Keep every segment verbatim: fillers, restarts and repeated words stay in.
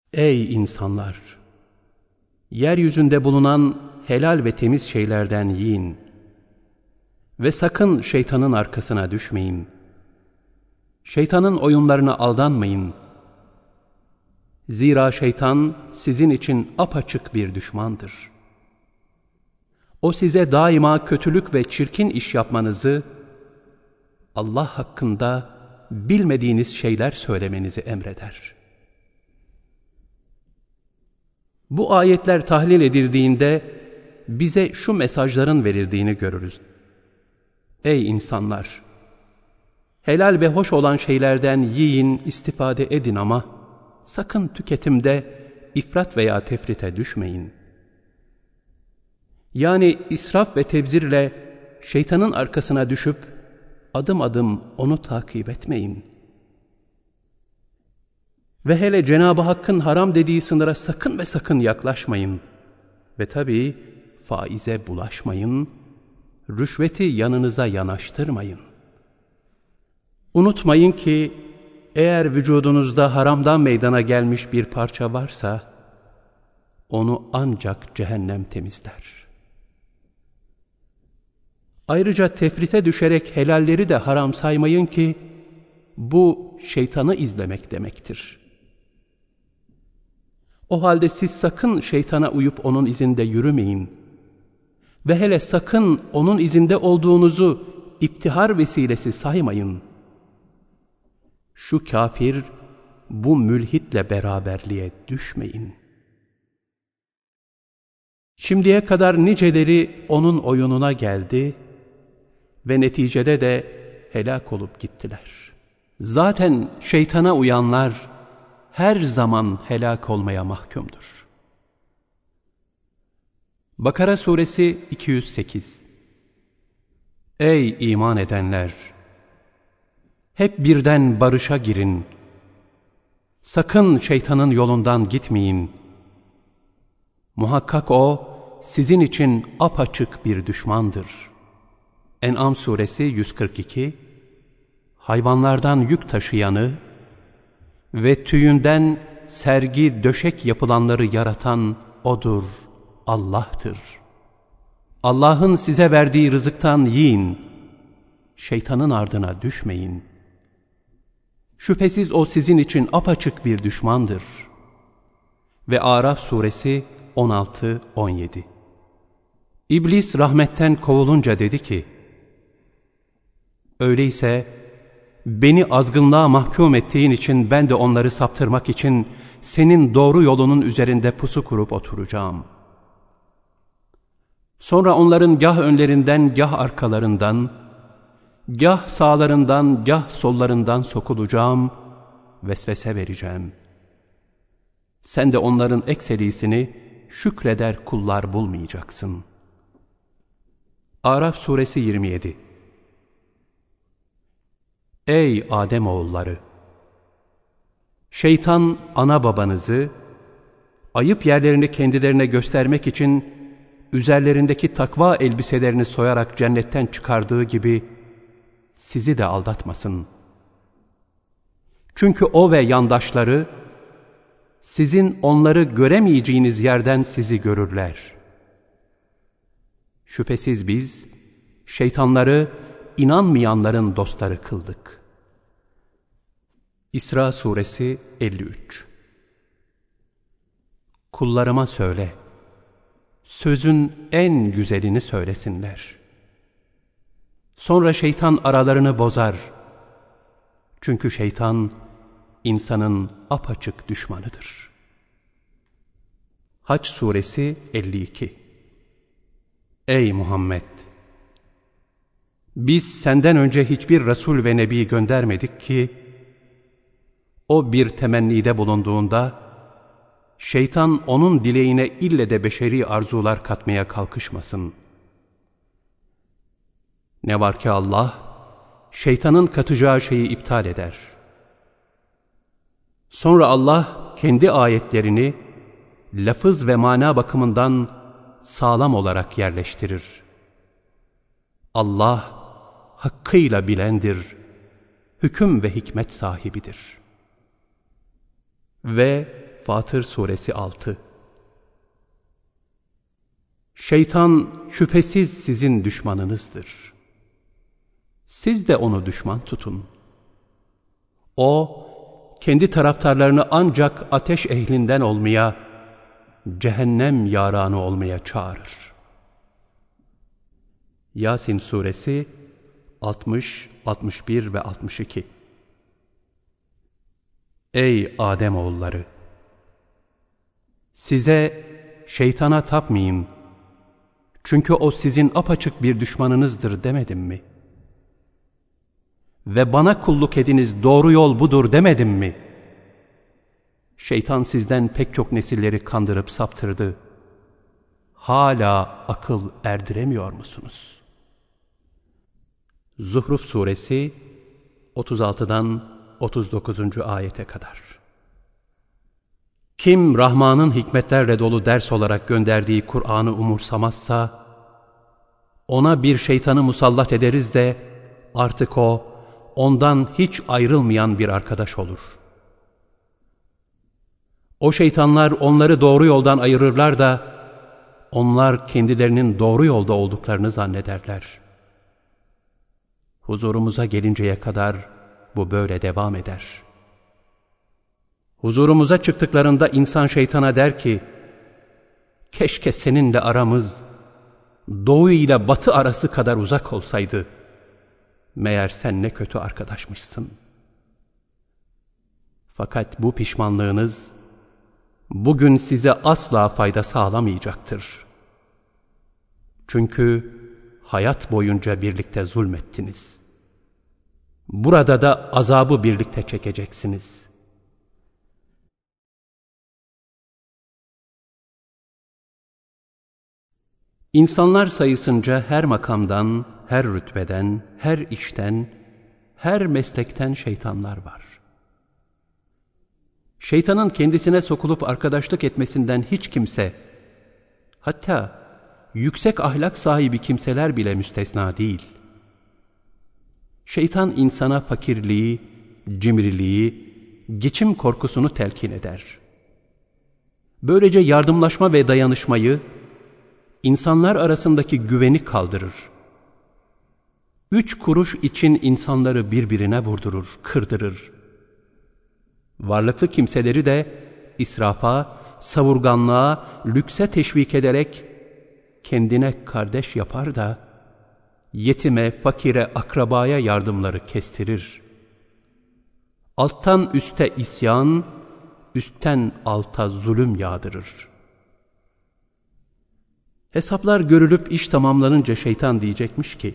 Ey insanlar! Yeryüzünde bulunan helal ve temiz şeylerden yiyin ve sakın şeytanın arkasına düşmeyin. Şeytanın oyunlarına aldanmayın. Zira şeytan sizin için apaçık bir düşmandır. O size daima kötülük ve çirkin iş yapmanızı, Allah hakkında bilmediğiniz şeyler söylemenizi emreder. Bu ayetler tahlil edildiğinde bize şu mesajların verildiğini görürüz. Ey insanlar! Helal ve hoş olan şeylerden yiyin, istifade edin ama sakın tüketimde ifrat veya tefrite düşmeyin. Yani israf ve tebzirle şeytanın arkasına düşüp adım adım onu takip etmeyin. Ve hele Cenab-ı Hakk'ın haram dediği sınıra sakın ve sakın yaklaşmayın. Ve tabii faize bulaşmayın, rüşveti yanınıza yanaştırmayın. Unutmayın ki eğer vücudunuzda haramdan meydana gelmiş bir parça varsa, onu ancak cehennem temizler. Ayrıca tefrite düşerek helalleri de haram saymayın ki, bu şeytanı izlemek demektir. O halde siz sakın şeytana uyup onun izinde yürümeyin. Ve hele sakın onun izinde olduğunuzu iftihar vesilesi saymayın. Şu kafir, bu mülhitle beraberliğe düşmeyin. Şimdiye kadar niceleri onun oyununa geldi ve neticede de helak olup gittiler. Zaten şeytana uyanlar her zaman helak olmaya mahkumdur. Bakara suresi iki yüz sekiz. Ey iman edenler! Hep birden barışa girin. Sakın şeytanın yolundan gitmeyin. Muhakkak o sizin için apaçık bir düşmandır. En'am suresi yüz kırk iki. Hayvanlardan yük taşıyanı ve tüyünden sergi döşek yapılanları yaratan O'dur, Allah'tır. Allah'ın size verdiği rızıktan yiyin, şeytanın ardına düşmeyin. Şüphesiz o sizin için apaçık bir düşmandır. Ve Araf suresi on altı on yedi. İblis rahmetten kovulunca dedi ki, öyleyse beni azgınlığa mahkum ettiğin için ben de onları saptırmak için senin doğru yolunun üzerinde pusu kurup oturacağım. Sonra onların gah önlerinden, gah arkalarından, gah sağlarından, gah sollarından sokulacağım, vesvese vereceğim. Sen de onların ekserisini şükreder kullar bulmayacaksın. Araf suresi yirmi yedi. Ey Ademoğulları! Şeytan ana babanızı, ayıp yerlerini kendilerine göstermek için üzerlerindeki takva elbiselerini soyarak cennetten çıkardığı gibi sizi de aldatmasın. Çünkü o ve yandaşları sizin onları göremeyeceğiniz yerden sizi görürler. Şüphesiz biz şeytanları inanmayanların dostları kıldık. İsra suresi elli üç. Kullarıma söyle, sözün en güzelini söylesinler. Sonra şeytan aralarını bozar. Çünkü şeytan insanın apaçık düşmanıdır. Hac suresi elli iki. Ey Muhammed! Biz senden önce hiçbir Resul ve Nebi göndermedik ki, o bir temennide bulunduğunda, şeytan onun dileğine ille de beşeri arzular katmaya kalkışmasın. Ne var ki Allah, şeytanın katacağı şeyi iptal eder. Sonra Allah kendi ayetlerini lafız ve mana bakımından sağlam olarak yerleştirir. Allah hakkıyla bilendir, hüküm ve hikmet sahibidir. Ve Fatır Suresi altı. Şeytan şüphesiz sizin düşmanınızdır. Siz de onu düşman tutun. O, kendi taraftarlarını ancak ateş ehlinden olmaya, cehennem yaranı olmaya çağırır. Yasin Suresi altmış, altmış bir ve altmış iki. Ey Ademoğulları! Size şeytana tapmayın, çünkü o sizin apaçık bir düşmanınızdır demedim mi? Ve bana kulluk ediniz, doğru yol budur demedim mi? Şeytan sizden pek çok nesilleri kandırıp saptırdı. Hala akıl erdiremiyor musunuz? Zuhruf Suresi otuz altıdan otuz dokuzuncu ayete kadar. Kim Rahman'ın hikmetlerle dolu ders olarak gönderdiği Kur'an'ı umursamazsa, ona bir şeytanı musallat ederiz de artık o, ondan hiç ayrılmayan bir arkadaş olur. O şeytanlar onları doğru yoldan ayırırlar da, onlar kendilerinin doğru yolda olduklarını zannederler. Huzurumuza gelinceye kadar bu böyle devam eder. Huzurumuza çıktıklarında insan şeytana der ki, keşke seninle aramız doğu ile batı arası kadar uzak olsaydı. Meğer sen ne kötü arkadaşmışsın. Fakat bu pişmanlığınız bugün size asla fayda sağlamayacaktır. Çünkü hayat boyunca birlikte zulmettiniz. Burada da azabı birlikte çekeceksiniz. İnsanlar sayısınca her makamdan, her rütbeden, her işten, her meslekten şeytanlar var. Şeytanın kendisine sokulup arkadaşlık etmesinden hiç kimse, hatta yüksek ahlak sahibi kimseler bile müstesna değil. Şeytan insana fakirliği, cimriliği, geçim korkusunu telkin eder. Böylece yardımlaşma ve dayanışmayı, insanlar arasındaki güveni kaldırır. Üç kuruş için insanları birbirine vurdurur, kırdırır. Varlıklı kimseleri de israfa, savurganlığa, lükse teşvik ederek kendine kardeş yapar da yetime, fakire, akrabaya yardımları kestirir. Alttan üste isyan, üstten alta zulüm yağdırır. Hesaplar görülüp iş tamamlanınca şeytan diyecekmiş ki,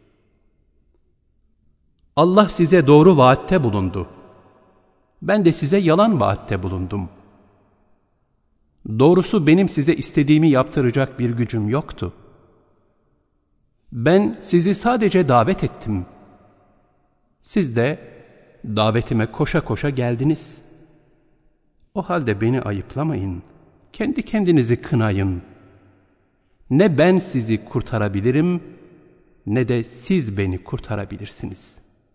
Allah size doğru vaatte bulundu. Ben de size yalan vaatte bulundum. Doğrusu benim size istediğimi yaptıracak bir gücüm yoktu. Ben sizi sadece davet ettim. Siz de davetime koşa koşa geldiniz. O halde beni ayıplamayın, kendi kendinizi kınayın. Ne ben sizi kurtarabilirim, ne de siz beni kurtarabilirsiniz.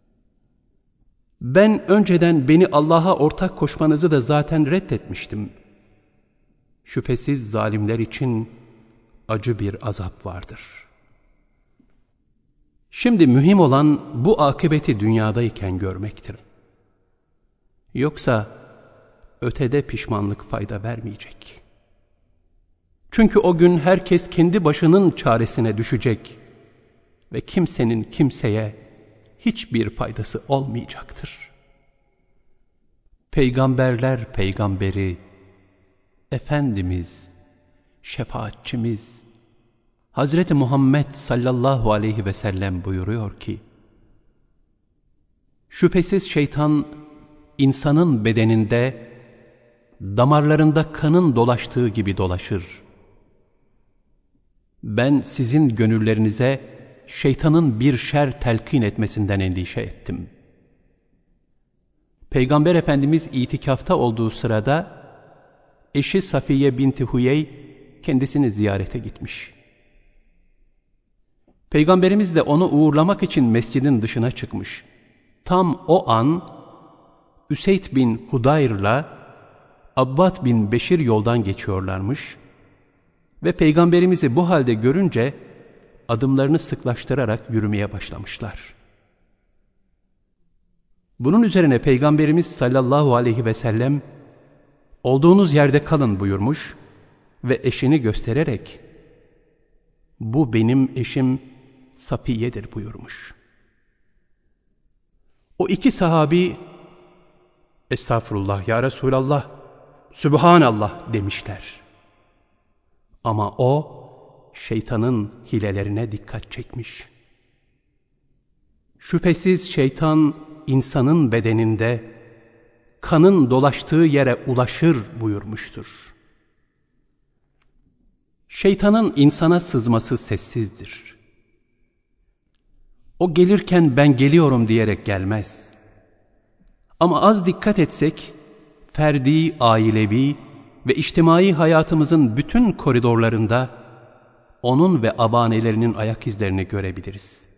Ben önceden beni Allah'a ortak koşmanızı da zaten reddetmiştim. Şüphesiz zalimler için acı bir azap vardır. Şimdi mühim olan bu akıbeti dünyadayken görmektir. Yoksa ötede pişmanlık fayda vermeyecek. Çünkü o gün herkes kendi başının çaresine düşecek ve kimsenin kimseye hiçbir faydası olmayacaktır. Peygamberler peygamberi, Efendimiz, şefaatçimiz, Hazreti Muhammed sallallahu aleyhi ve sellem buyuruyor ki, şüphesiz şeytan insanın bedeninde, damarlarında kanın dolaştığı gibi dolaşır. Ben sizin gönüllerinize şeytanın bir şer telkin etmesinden endişe ettim. Peygamber Efendimiz itikafta olduğu sırada eşi Safiye binti Huyey kendisini ziyarete gitmiş. Peygamberimiz de onu uğurlamak için mescidin dışına çıkmış. Tam o an Üseyd bin Hudayr'la Abbad bin Beşir yoldan geçiyorlarmış ve Peygamberimizi bu halde görünce adımlarını sıklaştırarak yürümeye başlamışlar. Bunun üzerine Peygamberimiz sallallahu aleyhi ve sellem olduğunuz yerde kalın buyurmuş ve eşini göstererek bu benim eşim Safiye'dir buyurmuş. O iki sahabi estağfurullah ya Resulallah, Sübhanallah demişler. Ama o şeytanın hilelerine dikkat çekmiş. Şüphesiz şeytan insanın bedeninde kanın dolaştığı yere ulaşır buyurmuştur. Şeytanın insana sızması sessizdir. O gelirken ben geliyorum diyerek gelmez. Ama az dikkat etsek, ferdi, ailevi ve içtimai hayatımızın bütün koridorlarında onun ve abanelerinin ayak izlerini görebiliriz.